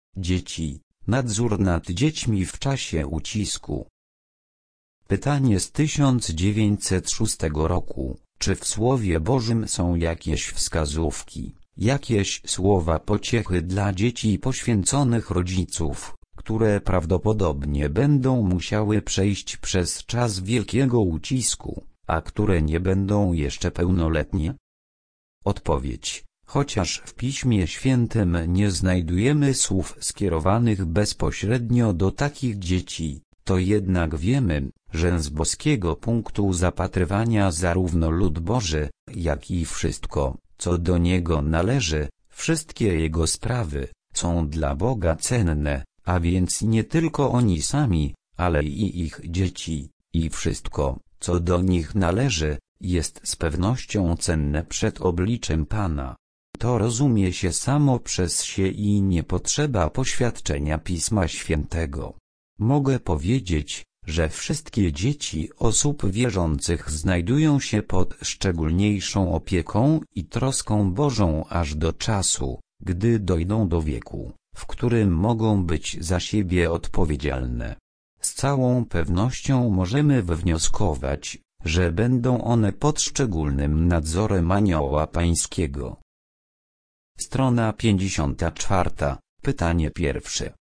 Dzieci, nadzór nad dziećmi w czasie ucisku. Pytanie z 1906 roku. Czy w Słowie Bożym są jakieś wskazówki, jakieś słowa pociechy dla dzieci poświęconych rodziców, które prawdopodobnie będą musiały przejść przez czas wielkiego ucisku, a które nie będą jeszcze pełnoletnie? Odpowiedź: chociaż w Piśmie Świętym nie znajdujemy słów skierowanych bezpośrednio do takich dzieci, to jednak wiemy, że z boskiego punktu zapatrywania zarówno lud Boży, jak i wszystko, co do Niego należy, wszystkie Jego sprawy, są dla Boga cenne, a więc nie tylko oni sami, ale i ich dzieci, i wszystko, co do nich należy, jest z pewnością cenne przed obliczem Pana. To rozumie się samo przez się i nie potrzeba poświadczenia Pisma Świętego. Mogę powiedzieć, że wszystkie dzieci osób wierzących znajdują się pod szczególniejszą opieką i troską Bożą aż do czasu, gdy dojdą do wieku, w którym mogą być za siebie odpowiedzialne. Z całą pewnością możemy wywnioskować, że będą one pod szczególnym nadzorem Anioła Pańskiego. Strona 54. Pytanie pierwsze.